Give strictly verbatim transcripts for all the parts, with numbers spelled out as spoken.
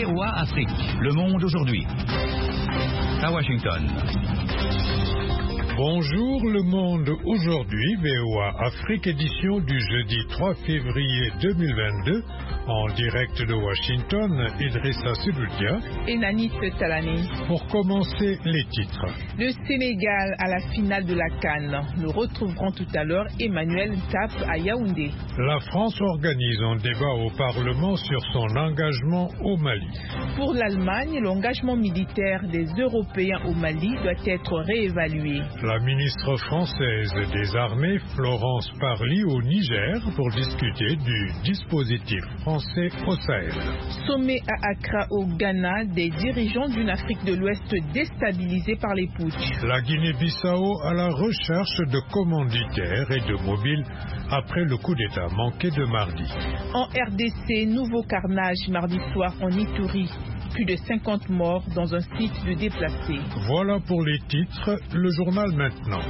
V O A Afrique. Le monde aujourd'hui. À Washington. Bonjour, le monde aujourd'hui, V O A Afrique, édition du jeudi trois février deux mille vingt-deux, en direct de Washington, Idrissa Seloudia et Nani Talani. Pour commencer, les titres. Le Sénégal à la finale de la CAN. Nous retrouverons tout à l'heure Emmanuel Tap à Yaoundé. La France organise un débat au Parlement sur son engagement au Mali. Pour l'Allemagne, l'engagement militaire des Européens au Mali doit être réévalué. La ministre française des Armées, Florence Parly, au Niger pour discuter du dispositif français au Sahel. Sommet à Accra au Ghana des dirigeants d'une Afrique de l'Ouest déstabilisée par les putschs. La Guinée-Bissau à la recherche de commanditaires et de mobiles après le coup d'État manqué de mardi. En R D C, nouveau carnage mardi soir en Ituri. Plus de cinquante morts dans un site de déplacés. Voilà pour les titres, le journal maintenant.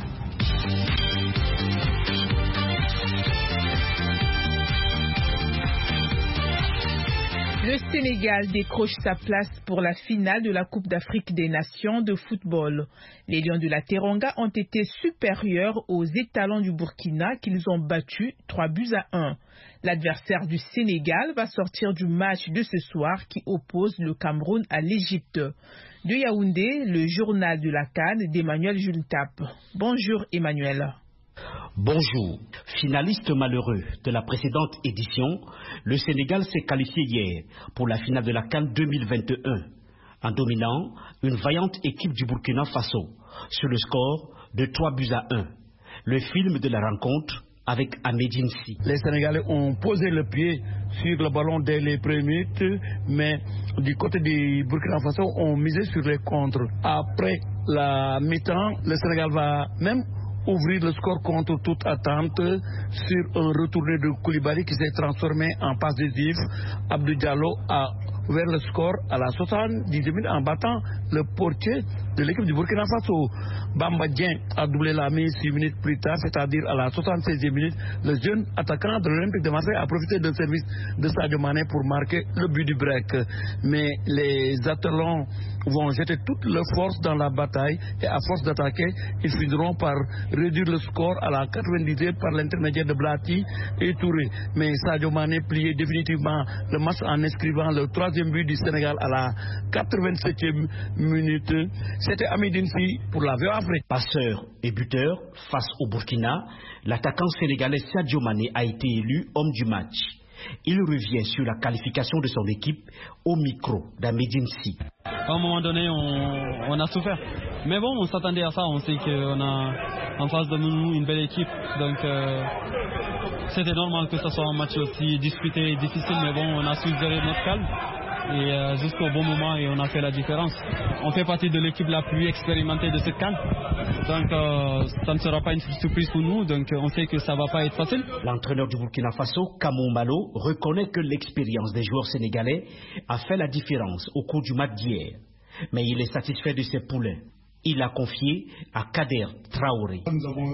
Le Sénégal décroche sa place pour la finale de la Coupe d'Afrique des Nations de football. Les Lions de la Teranga ont été supérieurs aux étalons du Burkina qu'ils ont battus trois buts à un. L'adversaire du Sénégal va sortir du match de ce soir qui oppose le Cameroun à l'Égypte. De Yaoundé, le journal de la CAN d'Emmanuel Jultap. Bonjour Emmanuel. Bonjour. Finaliste malheureux de la précédente édition, le Sénégal s'est qualifié hier pour la finale de la CAN deux mille vingt et un en dominant une vaillante équipe du Burkina Faso sur le score de trois buts à un. Le film de la rencontre avec Ahmedine Sy. Les Sénégalais ont posé le pied sur le ballon dès les premières minutes, mais du côté du Burkina Faso, on misait sur les contres. Après la mi-temps, le Sénégal va même ouvrir le score contre toute attente sur un retourné de Koulibaly qui s'est transformé en passe décisive. Abdou Diallo a ouvert le score à la soixante-dixième minute en battant le portier de l'équipe du Burkina Faso. Bamba Dieng a doublé la mise six minutes plus tard, c'est-à-dire à la soixante-seizième minute. Le jeune attaquant de l'Olympique de Marseille a profité d'un service de Sadio Mané pour marquer le but du break. Mais les Athlons vont jeter toute leur force dans la bataille et à force d'attaquer, ils finiront par réduire le score à la quatre-vingt-dixième par l'intermédiaire de Blati et Touré. Mais Sadio Mané pliait définitivement le match en inscrivant le troisième but du Sénégal à la quatre-vingt-septième minute. C'était Ahmedine Sy pour la V O A Afrique. Passeur et buteur face au Burkina, l'attaquant sénégalais Sadio Mané a été élu homme du match. Il revient sur la qualification de son équipe au micro d'Ahmedine Sy. À un moment donné, on, on a souffert. Mais bon, on s'attendait à ça. On sait qu'on a en face de nous une belle équipe. Donc, euh, c'était normal que ce soit un match aussi disputé et difficile. Mais bon, on a su gérer notre calme. Et euh, jusqu'au bon moment, et on a fait la différence. On fait partie de l'équipe la plus expérimentée de cette CAN. Donc euh, ça ne sera pas une surprise pour nous. Donc on sait que ça ne va pas être facile. L'entraîneur du Burkina Faso, Kamou Malo, reconnaît que l'expérience des joueurs sénégalais a fait la différence au cours du match d'hier. Mais il est satisfait de ses poulains. Il a confié à Kader Traoré. Nous avons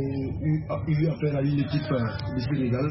euh, eu, eu affaire à une équipe euh, du Sénégal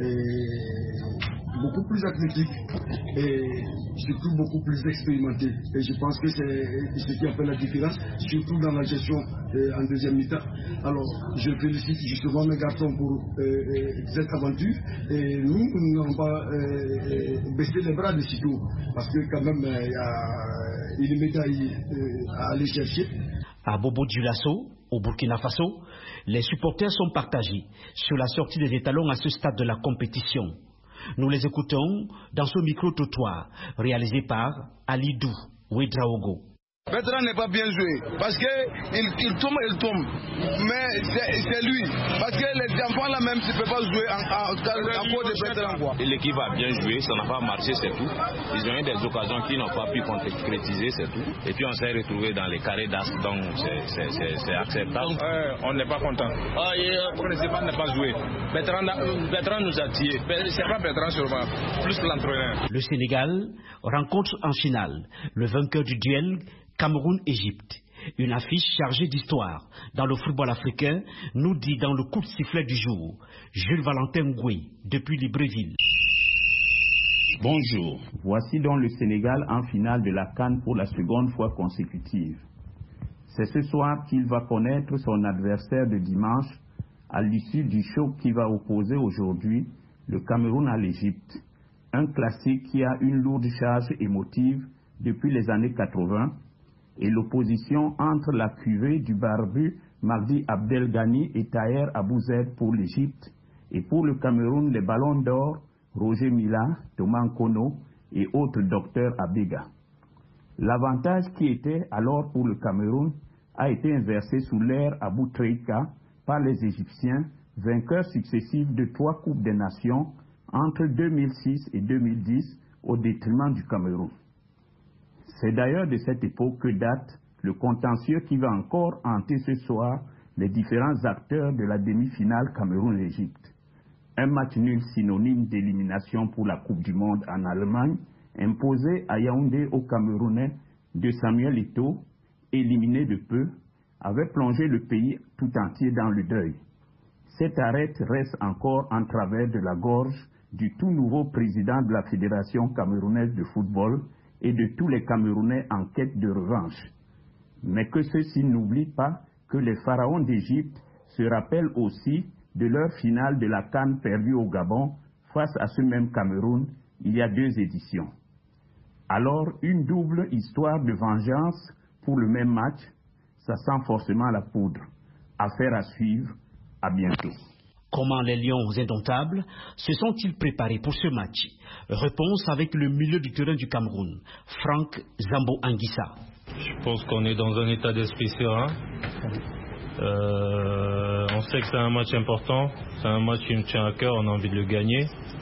et beaucoup plus athlétique et surtout beaucoup plus expérimenté. Et je pense que c'est ce qui a fait la différence, surtout dans la gestion euh, en deuxième mi-temps. Alors, je félicite justement mes garçons pour euh, euh, cette aventure. Et nous, nous n'avons pas euh, baissé les bras de sitôt, parce que quand même, il euh, y a une médaille euh, à aller chercher. À Bobo Dioulasso, au Burkina Faso, les supporters sont partagés sur la sortie des étalons à ce stade de la compétition. Nous les écoutons dans ce micro-trottoir réalisé par Alidou Ouedraogo. Bertrand n'est pas bien joué parce qu'il il tombe, il tombe. Mais c'est lui. Parce que les enfants là même ne peuvent pas jouer en, en, en cause de Bertrand. L'équipe a bien joué, ça n'a pas marché, c'est tout. Ils ont eu des occasions qui n'ont pas pu concrétiser, c'est tout. Et puis on s'est retrouvé dans les carrés d'as, donc c'est acceptable. Euh, on n'est pas content. Ah, le principal n'a pas joué. Bertrand, Bertrand nous a tués. C'est pas Bertrand seulement, plus l'entraîneur. Le Sénégal rencontre en finale le vainqueur du duel Cameroun-Égypte. Une affiche chargée d'histoire dans le football africain, nous dit dans le coup de sifflet du jour Jules Valentin Goué depuis Libreville. Bonjour. Voici donc le Sénégal en finale de la CAN pour la seconde fois consécutive. C'est ce soir qu'il va connaître son adversaire de dimanche à l'issue du choc qui va opposer aujourd'hui le Cameroun à l'Égypte. Un classique qui a une lourde charge émotive depuis les années quatre-vingt et l'opposition entre la cuvée du barbu Mahdi Abdelghani et Taher Abouzed pour l'Égypte et pour le Cameroun les ballons d'or Roger Mila, Thomas Nkono et autres docteurs Abega. L'avantage qui était alors pour le Cameroun a été inversé sous l'ère Abou Treika par les Égyptiens, vainqueurs successifs de trois Coupes des Nations entre deux mille six et deux mille dix au détriment du Cameroun. C'est d'ailleurs de cette époque que date le contentieux qui va encore hanter ce soir les différents acteurs de la demi-finale Cameroun-Égypte. Un match nul synonyme d'élimination pour la Coupe du Monde en Allemagne, imposé à Yaoundé aux Camerounais de Samuel Eto'o, éliminé de peu, avait plongé le pays tout entier dans le deuil. Cette arrête reste encore en travers de la gorge du tout nouveau président de la Fédération camerounaise de football et de tous les Camerounais en quête de revanche. Mais que ceux-ci n'oublient pas que les pharaons d'Égypte se rappellent aussi de leur finale de la CAN perdue au Gabon face à ce même Cameroun il y a deux éditions. Alors, une double histoire de vengeance pour le même match, ça sent forcément la poudre. Affaire à suivre, à bientôt. Comment les Lions indomptables se sont-ils préparés pour ce match? Réponse avec le milieu du terrain du Cameroun, Franck Zambo Anguissa. Je pense qu'on est dans un état d'esprit serein. Euh, on sait que c'est un match important, c'est un match qui me tient à cœur, on a envie de le gagner.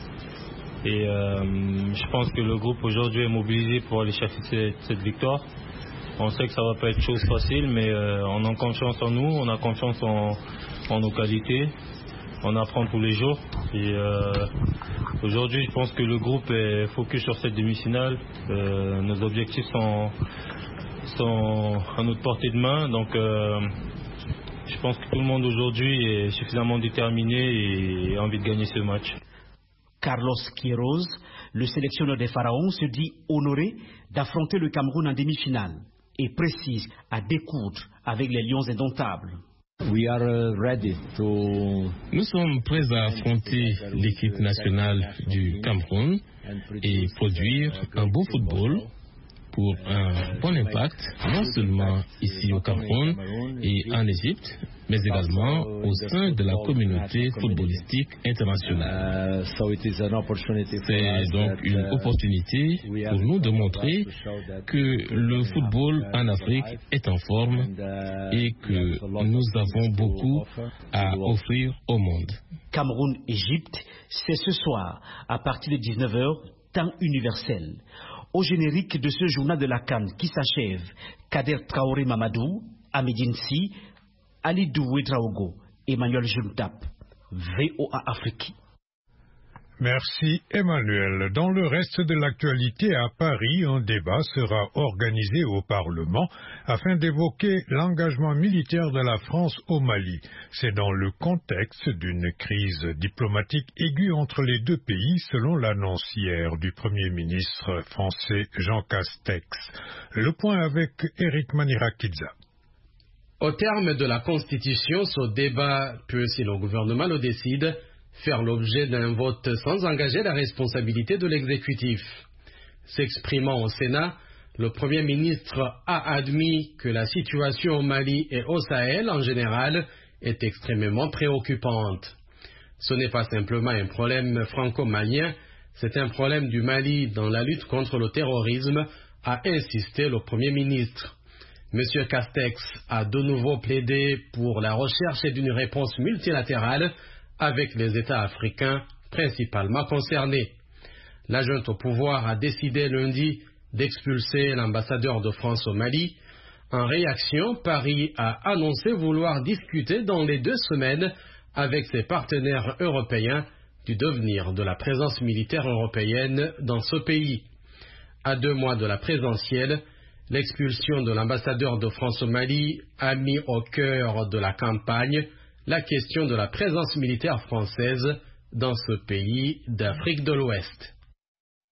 Et euh, je pense que le groupe aujourd'hui est mobilisé pour aller chercher cette, cette victoire. On sait que ça ne va pas être chose facile, mais euh, on a confiance en nous, on a confiance en, en nos qualités. On apprend tous les jours. Et euh, aujourd'hui, je pense que le groupe est focus sur cette demi-finale. Euh, nos objectifs sont, sont à notre portée de main. Donc, euh, je pense que tout le monde aujourd'hui est suffisamment déterminé et a envie de gagner ce match. Carlos Queiroz, le sélectionneur des Pharaons, se dit honoré d'affronter le Cameroun en demi-finale et précise à découdre avec les Lions indomptables. We are ready to... Nous sommes prêts à affronter l'équipe nationale du Cameroun et produire un beau football pour un bon impact, non seulement ici au Cameroun et en Égypte, mais également au sein de la communauté footballistique internationale. C'est donc une opportunité pour nous de montrer que le football en Afrique est en forme et que nous avons beaucoup à offrir au monde. Cameroun-Égypte, c'est ce soir à partir de dix-neuf heures, temps universel. Au générique de ce journal de la CAN qui s'achève, Kader Traoré Mamadou, Amidine Si, Ali Doué Traogo, Emmanuel Juntap, V O A Afrique. Merci Emmanuel. Dans le reste de l'actualité à Paris, un débat sera organisé au Parlement afin d'évoquer l'engagement militaire de la France au Mali. C'est dans le contexte d'une crise diplomatique aiguë entre les deux pays, selon l'annonce hier du Premier ministre français Jean Castex. Le point avec Eric Manirakidza. Au terme de la Constitution, ce débat peut, si le gouvernement le décide, faire l'objet d'un vote sans engager la responsabilité de l'exécutif. S'exprimant au Sénat, le Premier ministre a admis que la situation au Mali et au Sahel en général est extrêmement préoccupante. Ce n'est pas simplement un problème franco-malien, c'est un problème du Mali dans la lutte contre le terrorisme, a insisté le Premier ministre. M. Castex a de nouveau plaidé pour la recherche d'une réponse multilatérale avec les États africains principalement concernés. La junte au pouvoir a décidé lundi d'expulser l'ambassadeur de France au Mali. En réaction, Paris a annoncé vouloir discuter dans les deux semaines avec ses partenaires européens du devenir de la présence militaire européenne dans ce pays. À deux mois de la présidentielle, l'expulsion de l'ambassadeur de France au Mali a mis au cœur de la campagne la question de la présence militaire française dans ce pays d'Afrique de l'Ouest.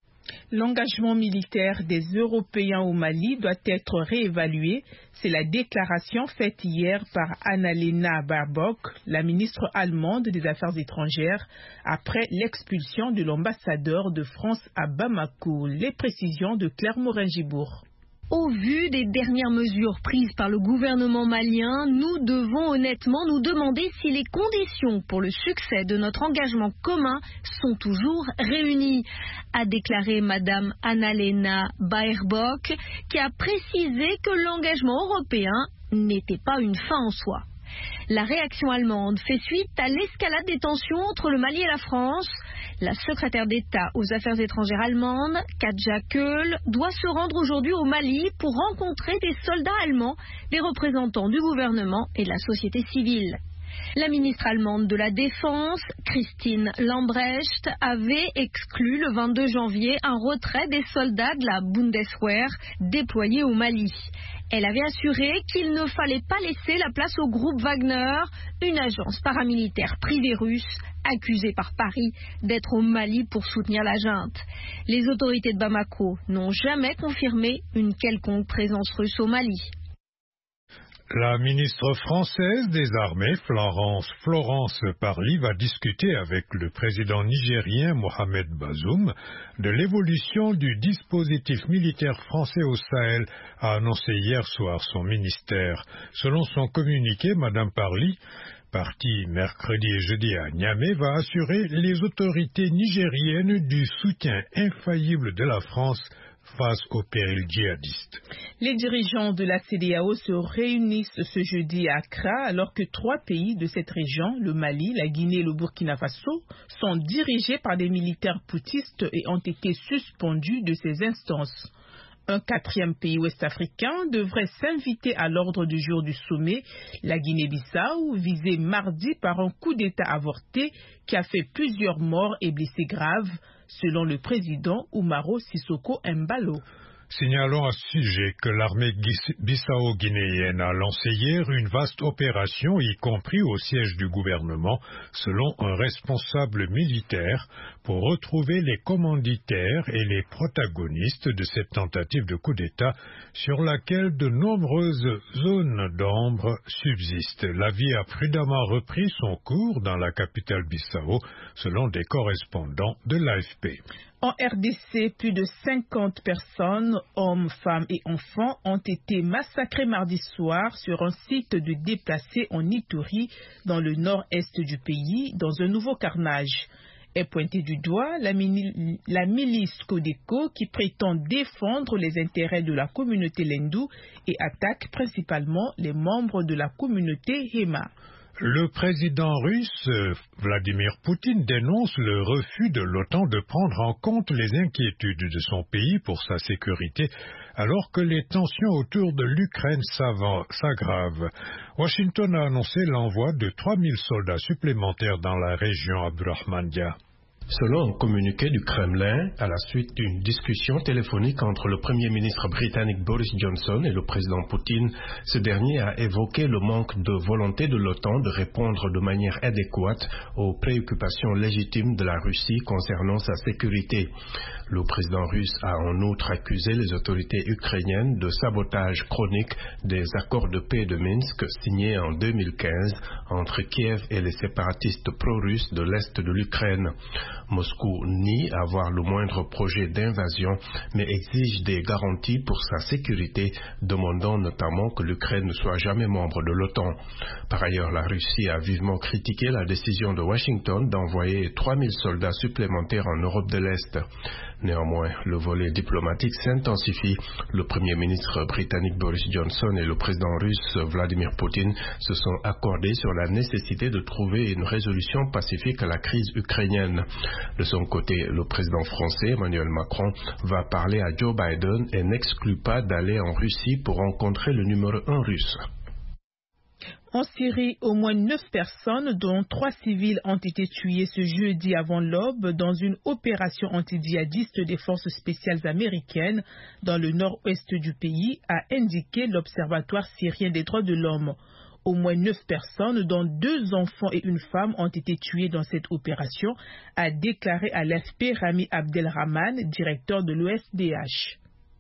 L'engagement militaire des Européens au Mali doit être réévalué. C'est la déclaration faite hier par Annalena Baerbock, la ministre allemande des Affaires étrangères, après l'expulsion de l'ambassadeur de France à Bamako. Les précisions de Claire Morin-Gibourg. Au vu des dernières mesures prises par le gouvernement malien, nous devons honnêtement nous demander si les conditions pour le succès de notre engagement commun sont toujours réunies, a déclaré Madame Annalena Baerbock, qui a précisé que l'engagement européen n'était pas une fin en soi. La réaction allemande fait suite à l'escalade des tensions entre le Mali et la France. La secrétaire d'État aux Affaires étrangères allemande, Katja Köhl, doit se rendre aujourd'hui au Mali pour rencontrer des soldats allemands, des représentants du gouvernement et de la société civile. La ministre allemande de la Défense, Christine Lambrecht, avait exclu le vingt-deux janvier un retrait des soldats de la Bundeswehr déployés au Mali. Elle avait assuré qu'il ne fallait pas laisser la place au groupe Wagner, une agence paramilitaire privée russe accusée par Paris d'être au Mali pour soutenir la junte. Les autorités de Bamako n'ont jamais confirmé une quelconque présence russe au Mali. La ministre française des Armées, Florence, Florence Parly, va discuter avec le président nigérien Mohamed Bazoum de l'évolution du dispositif militaire français au Sahel, a annoncé hier soir son ministère. Selon son communiqué, Madame Parly, partie mercredi et jeudi à Niamey, va assurer les autorités nigériennes du soutien infaillible de la France face au péril djihadiste. Les dirigeants de la C E D E A O se réunissent ce jeudi à Accra alors que trois pays de cette région, le Mali, la Guinée et le Burkina Faso, sont dirigés par des militaires poutistes et ont été suspendus de ces instances. Un quatrième pays ouest-africain devrait s'inviter à l'ordre du jour du sommet, la Guinée-Bissau, visée mardi par un coup d'État avorté qui a fait plusieurs morts et blessés graves, selon le président Umaro Sissoko Embalo. Signalons à ce sujet que l'armée bissau-guinéenne a lancé hier une vaste opération, y compris au siège du gouvernement, selon un responsable militaire, pour retrouver les commanditaires et les protagonistes de cette tentative de coup d'État sur laquelle de nombreuses zones d'ombre subsistent. La vie a prudemment repris son cours dans la capitale Bissau, selon des correspondants de l'A F P. En R D C, plus de cinquante personnes, hommes, femmes et enfants, ont été massacrés mardi soir sur un site de déplacés en Ituri, dans le nord-est du pays, dans un nouveau carnage. Est pointée du doigt la, mini, la milice Codeco qui prétend défendre les intérêts de la communauté Lendu et attaque principalement les membres de la communauté Hema. Le président russe Vladimir Poutine dénonce le refus de l'OTAN de prendre en compte les inquiétudes de son pays pour sa sécurité, alors que les tensions autour de l'Ukraine s'aggravent. Washington a annoncé l'envoi de trois mille soldats supplémentaires dans la région Abdurrahmandia. Selon un communiqué du Kremlin, à la suite d'une discussion téléphonique entre le Premier ministre britannique Boris Johnson et le président Poutine, ce dernier a évoqué le manque de volonté de l'OTAN de répondre de manière adéquate aux préoccupations légitimes de la Russie concernant sa sécurité. Le président russe a en outre accusé les autorités ukrainiennes de sabotage chronique des accords de paix de Minsk signés en deux mille quinze entre Kiev et les séparatistes pro-russes de l'est de l'Ukraine. Moscou nie avoir le moindre projet d'invasion, mais exige des garanties pour sa sécurité, demandant notamment que l'Ukraine ne soit jamais membre de l'OTAN. Par ailleurs, la Russie a vivement critiqué la décision de Washington d'envoyer trois mille soldats supplémentaires en Europe de l'Est. Néanmoins, le volet diplomatique s'intensifie. Le Premier ministre britannique Boris Johnson et le président russe Vladimir Poutine se sont accordés sur la nécessité de trouver une résolution pacifique à la crise ukrainienne. De son côté, le président français Emmanuel Macron va parler à Joe Biden et n'exclut pas d'aller en Russie pour rencontrer le numéro un russe. En Syrie, au moins neuf personnes, dont trois civils, ont été tuées ce jeudi avant l'aube dans une opération antidjihadiste des forces spéciales américaines dans le nord-ouest du pays, a indiqué l'Observatoire syrien des droits de l'homme. Au moins neuf personnes, dont deux enfants et une femme, ont été tuées dans cette opération, a déclaré à l'A F P Rami Abdelrahman, directeur de l'O S D H.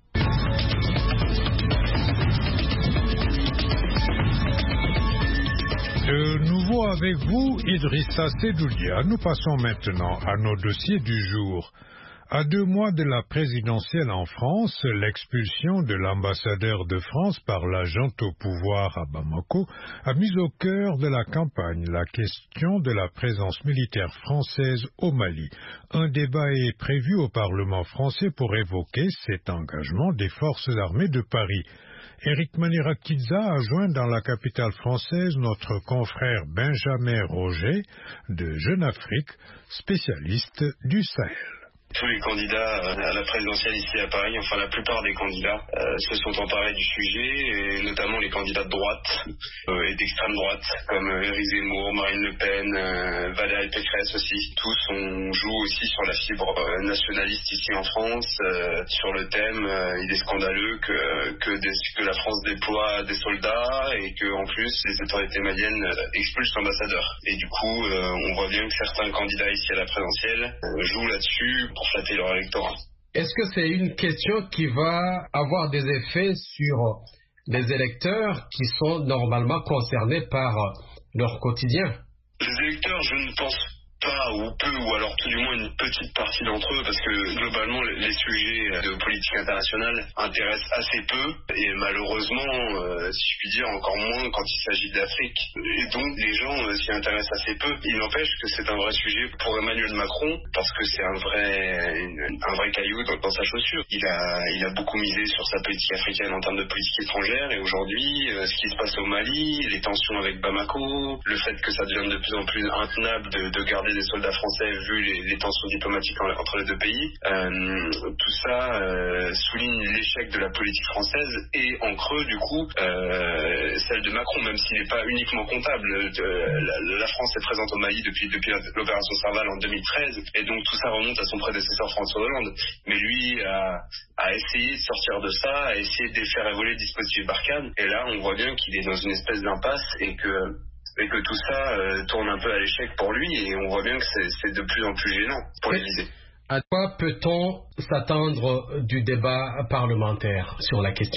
De nouveau avec vous, Idrissa Sedoulia. Nous passons maintenant à nos dossiers du jour. À deux mois de la présidentielle en France, l'expulsion de l'ambassadeur de France par la junte au pouvoir à Bamako a mis au cœur de la campagne la question de la présence militaire française au Mali. Un débat est prévu au Parlement français pour évoquer cet engagement des forces armées de Paris. Éric Manirakidza a joint dans la capitale française notre confrère Benjamin Roger de Jeune Afrique, spécialiste du Sahel. Tous les candidats à la présidentielle ici à Paris, enfin la plupart des candidats, euh, se sont emparés du sujet, et notamment les candidats de droite euh, et d'extrême droite, comme euh, Éric Zemmour, Marine Le Pen, euh, Valérie Pécresse aussi. Tous, on joue aussi sur la fibre euh, nationaliste ici en France, euh, sur le thème, euh, il est scandaleux que, que, des, que la France déploie des soldats et que en plus les autorités maliennes euh, expulsent l'ambassadeur. Et du coup, euh, on voit bien que certains candidats ici à la présidentielle euh, jouent là-dessus pour flatter leur électorat. Est-ce que c'est une question qui va avoir des effets sur les électeurs qui sont normalement concernés par leur quotidien? Les électeurs, je ne pense pas ou peu, ou alors tout du moins une petite partie d'entre eux, parce que globalement les sujets de politique internationale intéressent assez peu, et malheureusement, euh, si je puis dire, encore moins quand il s'agit d'Afrique. Et donc les gens euh, s'y intéressent assez peu. Il n'empêche que c'est un vrai sujet pour Emmanuel Macron, parce que c'est un vrai, une, un vrai caillou dans, dans sa chaussure. Il a, il a beaucoup misé sur sa politique africaine en termes de politique étrangère, et aujourd'hui, euh, ce qui se passe au Mali, les tensions avec Bamako, le fait que ça devienne de plus en plus intenable de, de garder des soldats français vu les, les tensions diplomatiques en, entre les deux pays. Euh, tout ça euh, souligne l'échec de la politique française et en creux du coup euh, celle de Macron, même s'il n'est pas uniquement comptable. Euh, la, la France est présente au Mali depuis, depuis l'opération Serval en deux mille treize et donc tout ça remonte à son prédécesseur François Hollande. Mais lui a, a essayé de sortir de ça, a essayé de faire évoluer le dispositif Barkhane, et là on voit bien qu'il est dans une espèce d'impasse et que et que tout ça euh, tourne un peu à l'échec pour lui, et on voit bien que c'est de plus en plus gênant pour l'Élysée. À quoi peut-on s'attendre du débat parlementaire sur la question ?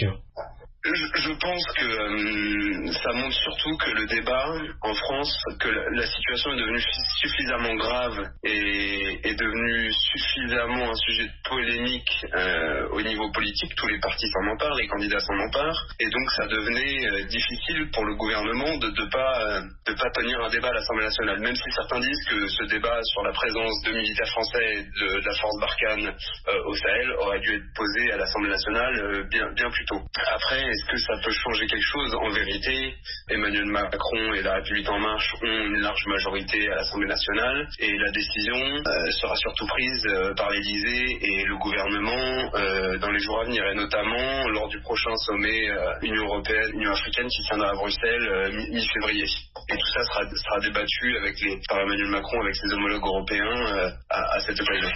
Je, je pense que euh, ça montre surtout que le débat en France, que la, la situation est devenue suffisamment grave et est devenue suffisamment un sujet de polémique euh, au niveau politique. Tous les partis s'en emparent, les candidats s'en emparent, et donc ça devenait euh, difficile pour le gouvernement de ne pas, euh, de pas tenir un débat à l'Assemblée nationale, même si certains disent que ce débat sur la présence de militaires français et de, de la force Barkhane euh, au Sahel aurait dû être posé à l'Assemblée nationale euh, bien, bien plus tôt. Après, est-ce que ça peut changer quelque chose? En vérité, Emmanuel Macron et la République En Marche ont une large majorité à l'Assemblée nationale, et la décision euh, sera surtout prise euh, par l'Élysée et le gouvernement euh, dans les jours à venir, et notamment lors du prochain sommet euh, Union européenne, Union africaine qui tiendra à Bruxelles euh, mi-février. Et tout ça sera, sera débattu avec les, par Emmanuel Macron avec ses homologues européens euh, à, à cette occasion.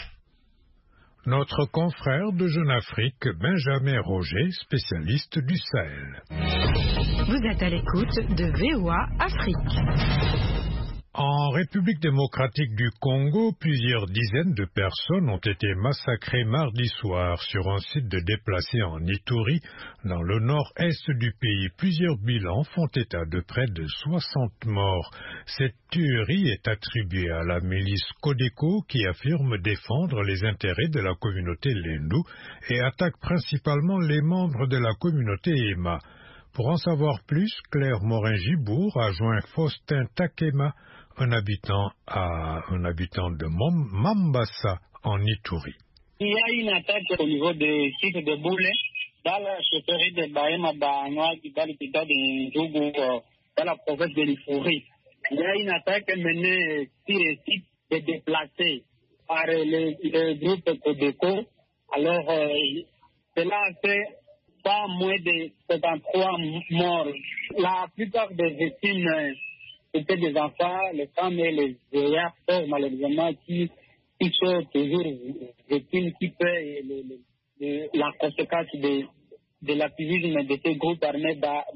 Notre confrère de Jeune Afrique, Benjamin Roger, spécialiste du Sahel. Vous êtes à l'écoute de V O A Afrique. En République démocratique du Congo, plusieurs dizaines de personnes ont été massacrées mardi soir sur un site de déplacés en Ituri, dans le nord-est du pays. Plusieurs bilans font état de près de soixante morts. Cette tuerie est attribuée à la milice Codeco, qui affirme défendre les intérêts de la communauté Lendu et attaque principalement les membres de la communauté Ema. Pour en savoir plus, Claire Morin-Gibourg a joint Faustin Takema, un habitant, à, un habitant de Mom, Mambasa, en Ituri. Il y a une attaque au niveau des sites de Boulé, dans la chefferie de Bahema Bahanoa, dans l'état de Njougou, dans la province de l'Ituri. Il y a une attaque menée sur les sites de déplacés par le, le groupe Codeco. Alors, euh, cela fait pas moins de soixante-trois morts. La plupart des victimes étaient des enfants, les femmes et les vieillards, malheureusement, qui, qui sont toujours victimes, qui paient le, le, le, la conséquence de, de l'activisme de ces groupes armés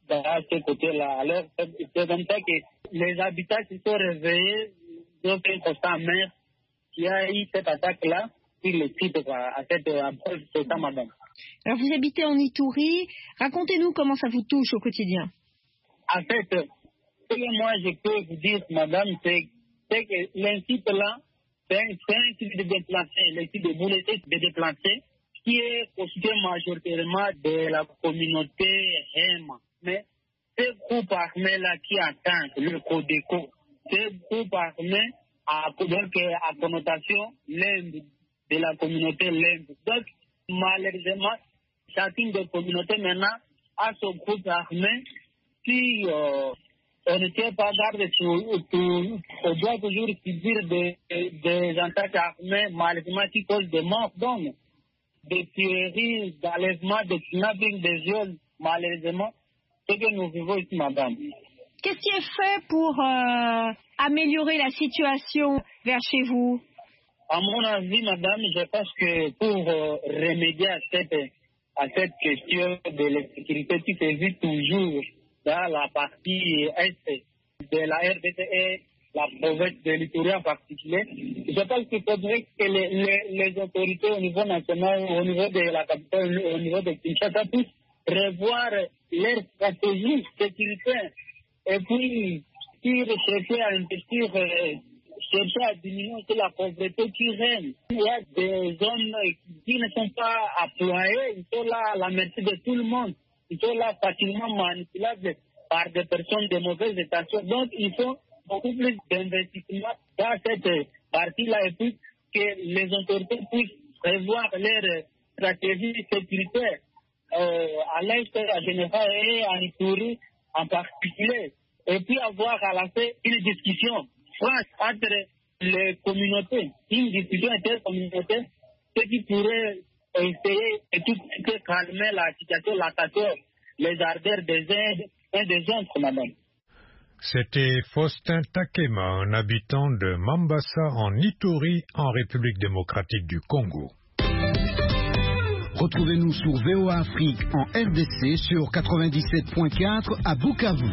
à ce côté-là. Alors, c'est comme ça que les habitants qui sont réveillés, ils ont fait un constat amer qu'il y a eu cette attaque-là sur le site, à cette approche, c'est ça, madame. Alors, vous habitez en Ituri. Racontez-nous comment ça vous touche au quotidien. En fait, ce que moi je peux vous dire, madame, c'est, c'est que l'insite-là, c'est un, c'est un site de déplacé, le site de Bouleté de déplacé, qui est constitué majoritairement de la communauté Hema. Mais ce groupe armé-là qui attaque le Codeco, ce groupe armé a, donc, à connotation l'Inde, de la communauté l'Inde. Donc, malheureusement, chacune des communautés maintenant a son groupe armé. Si euh, on ne tient pas garde sur, sur, on doit toujours subir des, des attaques armées, malheureusement, qui causent des morts, donc des tueries, d'enlèvements, de kidnappings, des viols, malheureusement, ce que nous vivons ici, madame. Qu'est-ce qui est fait pour euh, améliorer la situation vers chez vous? À mon avis, madame, je pense que pour euh, remédier à cette, à cette question de l'insécurité qui se vit toujours dans la partie est de la R D C et la province de l'Ituri en particulier, je pense qu'il faudrait que les, les, les autorités au niveau national, au niveau de la capitale, au niveau de Kinshasa, puissent revoir leur stratégie sécuritaire et puis, puis chercher à investir, euh, chercher à diminuer la pauvreté qui règne. Il y a des hommes qui ne sont pas employés, ils sont là à la merci de tout le monde. Ils sont là facilement manipulables par des personnes de mauvaise intention. Donc, il faut beaucoup plus d'investissement dans cette partie-là et puis que les autorités puissent revoir leur stratégie sécuritaire euh, à l'Est, à Genève et à Ituri en particulier. Et puis avoir à la fin une discussion franche entre les communautés, une discussion intercommunautaire, ce qui pourrait essayer et tout de calmer la situation, la tension, les ardeurs des uns et des autres, madame. C'était Faustin Takema, un habitant de Mambasa en Ituri, en République démocratique du Congo. Retrouvez-nous sur V O A Afrique en R D C sur quatre-vingt-dix-sept point quatre à Bukavu.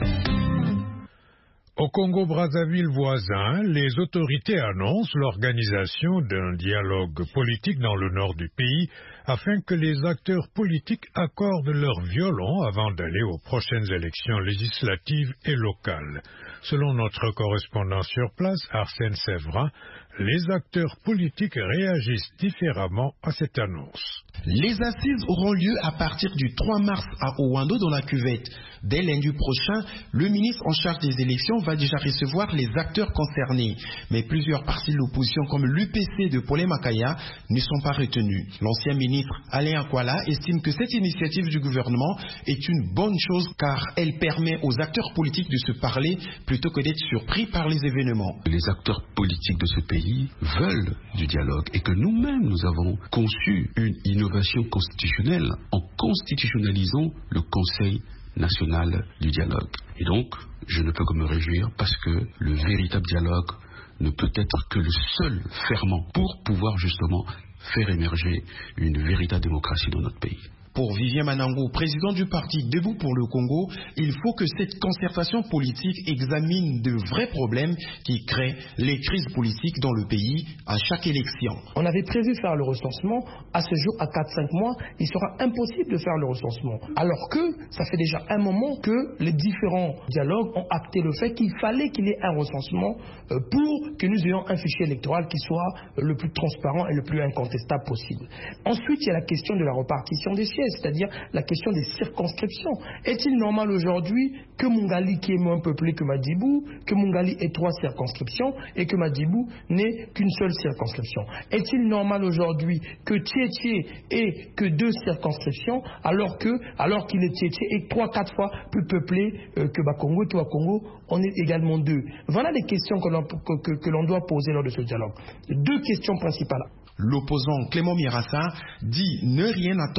Au Congo-Brazzaville voisin, les autorités annoncent l'organisation d'un dialogue politique dans le nord du pays afin que les acteurs politiques accordent leur violon avant d'aller aux prochaines élections législatives et locales. Selon notre correspondant sur place, Arsène Séverin, les acteurs politiques réagissent différemment à cette annonce. Les assises auront lieu à partir du trois mars à Owando dans la cuvette. Dès lundi prochain, le ministre en charge des élections va déjà recevoir les acteurs concernés. Mais plusieurs partis de l'opposition comme l'U P C de Paulé Makaya ne sont pas retenus. L'ancien ministre Alain Akwala estime que cette initiative du gouvernement est une bonne chose car elle permet aux acteurs politiques de se parler plutôt que d'être surpris par les événements. Les acteurs politiques de ce pays veulent du dialogue et que nous-mêmes nous avons conçu une innovation constitutionnelle en constitutionnalisant le Conseil national du dialogue. Et donc, je ne peux que me réjouir parce que le véritable dialogue ne peut être que le seul ferment pour pouvoir justement faire émerger une véritable démocratie dans notre pays. Pour Vivien Manango, président du parti Debout pour le Congo, il faut que cette concertation politique examine de vrais problèmes qui créent les crises politiques dans le pays à chaque élection. On avait prévu faire le recensement. À ce jour, à quatre à cinq mois, il sera impossible de faire le recensement. Alors que ça fait déjà un moment que les différents dialogues ont acté le fait qu'il fallait qu'il y ait un recensement pour que nous ayons un fichier électoral qui soit le plus transparent et le plus incontestable possible. Ensuite, il y a la question de la répartition des sièges, c'est-à-dire la question des circonscriptions. Est-il normal aujourd'hui que Mungali, qui est moins peuplé que Madibou, que Mungali ait trois circonscriptions et que Madibou n'ait qu'une seule circonscription? Est-il normal aujourd'hui que Tietie ait que deux circonscriptions alors que, alors qu'il est Tietie et trois, quatre fois plus peuplé euh, que Bakongo et que Bakongo, on est également deux? Voilà les questions que l'on, que, que, que l'on doit poser lors de ce dialogue. Deux questions principales. L'opposant Clément Mirassa dit ne rien attendre de cette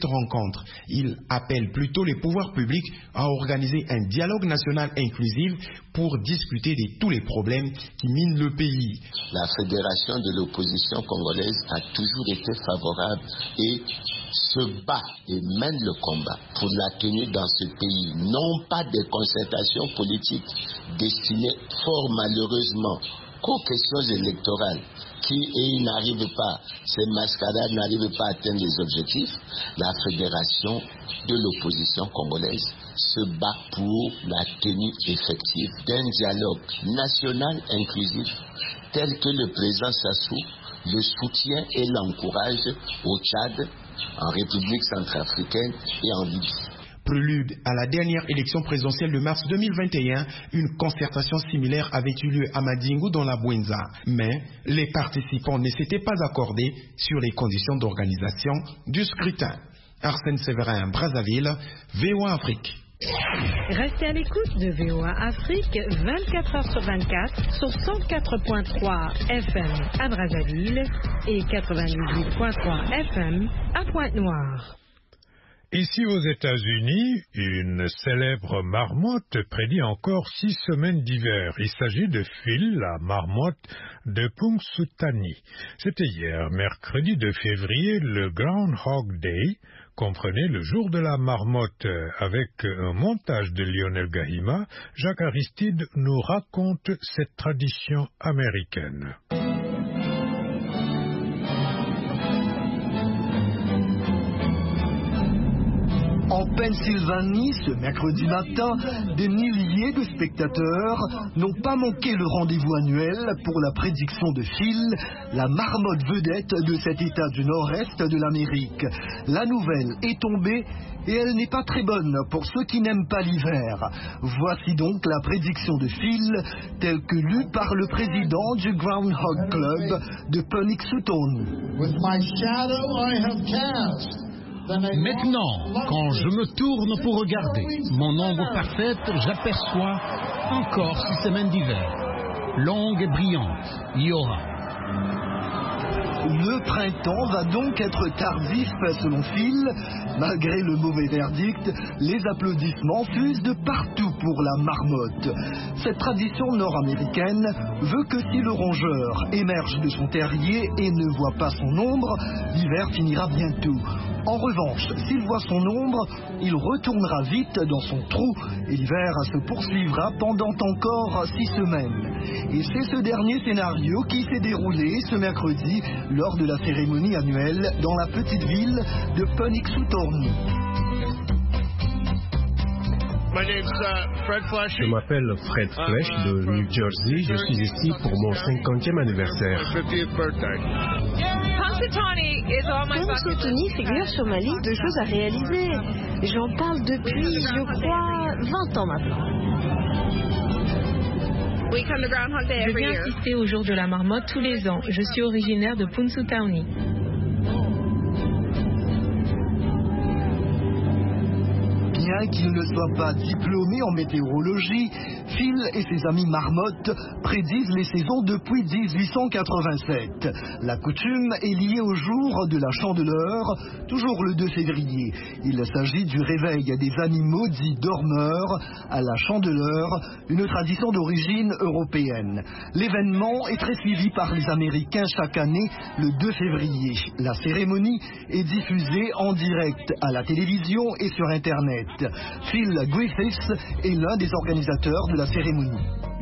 cette rencontre. Il appelle plutôt les pouvoirs publics à organiser un dialogue national inclusif pour discuter de tous les problèmes qui minent le pays. La fédération de l'opposition congolaise a toujours été favorable et se bat et mène le combat pour la tenue dans ce pays, non pas des concertations politiques destinées fort malheureusement qu'aux questions électorales qui et n'arrivent pas, ces mascarades n'arrivent pas à atteindre les objectifs. La fédération de l'opposition congolaise se bat pour la tenue effective d'un dialogue national inclusif tel que le président Sassou le soutient et l'encourage au Tchad, en République centrafricaine et en Libye. Prélude à la dernière élection présidentielle de mars deux mille vingt et un, une concertation similaire avait eu lieu à Madingu dans la Bouenza. Mais les participants ne s'étaient pas accordés sur les conditions d'organisation du scrutin. Arsène Séverin, Brazzaville, V O A Afrique. Restez à l'écoute de V O A Afrique vingt-quatre heures sur vingt-quatre sur cent quatre point trois F M à Brazzaville et quatre-vingt-dix-huit point trois F M à Pointe-Noire. Ici aux États-Unis, une célèbre marmotte prédit encore six semaines d'hiver. Il s'agit de Phil, la marmotte de Punxsutawney. C'était hier, mercredi deux février, le Groundhog Day, comprenez le jour de la marmotte. Avec un montage de Lionel Gahima, Jacques Aristide nous raconte cette tradition américaine. En Pennsylvanie, ce mercredi matin, des milliers de spectateurs n'ont pas manqué le rendez-vous annuel pour la prédiction de Phil, la marmotte vedette de cet état du nord-est de l'Amérique. La nouvelle est tombée et elle n'est pas très bonne pour ceux qui n'aiment pas l'hiver. Voici donc la prédiction de Phil, telle que lue par le président du Groundhog Club de Punxsutawney. With my shadow I have cast. Maintenant, quand je me tourne pour regarder mon ombre parfaite, j'aperçois encore six semaines d'hiver, longues et brillantes. Il y aura. Le printemps va donc être tardif selon Phil. Malgré le mauvais verdict, les applaudissements fusent de partout pour la marmotte. Cette tradition nord-américaine veut que si le rongeur émerge de son terrier et ne voit pas son ombre, l'hiver finira bientôt. En revanche, s'il voit son ombre, il retournera vite dans son trou et l'hiver se poursuivra pendant encore six semaines. Et c'est ce dernier scénario qui s'est déroulé ce mercredi lors de la cérémonie annuelle dans la petite ville de Punxsutawney. Je m'appelle Fred Flesh de New Jersey. Je suis ici pour mon cinquantième anniversaire. Punxsutawney figure sur ma liste de choses à réaliser. J'en parle depuis, je crois, vingt ans maintenant. Je viens assister au jour de la marmotte tous les ans. Je suis originaire de Punxsutawney. Bien qu'il ne soit pas diplômé en météorologie, Phil et ses amis marmottes prédisent les saisons depuis dix-huit cent quatre-vingt-sept. La coutume est liée au jour de la Chandeleur, toujours le deux février. Il s'agit du réveil des animaux dits dormeurs à la Chandeleur, une tradition d'origine européenne. L'événement est très suivi par les Américains chaque année le deux février. La cérémonie est diffusée en direct à la télévision et sur Internet. Phil Griffiths est l'un des organisateurs de la cérémonie.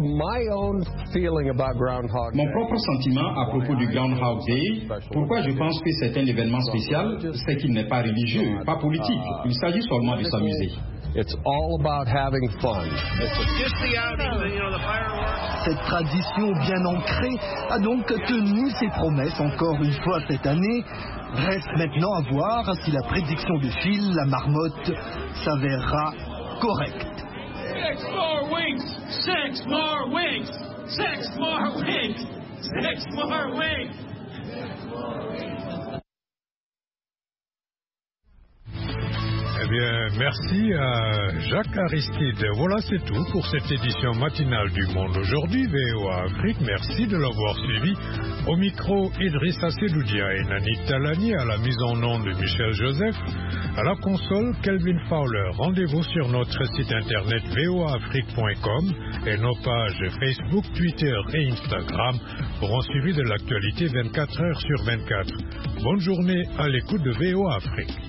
Mon propre sentiment à propos du Groundhog Day, pourquoi je pense que c'est un événement spécial, c'est qu'il n'est pas religieux, pas politique. Il s'agit seulement de s'amuser. It's all about having fun. Cette tradition bien ancrée a donc tenu ses promesses encore une fois cette année. Reste maintenant à voir si la prédiction de Phil, la marmotte, s'avérera correcte. Six more weeks! Six more weeks! Six more weeks! Six more weeks! bien, merci à Jacques Aristide. Voilà, c'est tout pour cette édition matinale du Monde aujourd'hui. V O A Afrique, merci de l'avoir suivi. Au micro, Idrissa Sedoudia et Nani Talani, à la mise en onde de Michel Joseph. À la console, Kelvin Fowler. Rendez-vous sur notre site internet v o a afrique point com et nos pages Facebook, Twitter et Instagram pour un suivi de l'actualité vingt-quatre heures sur vingt-quatre. Bonne journée à l'écoute de V O A Afrique.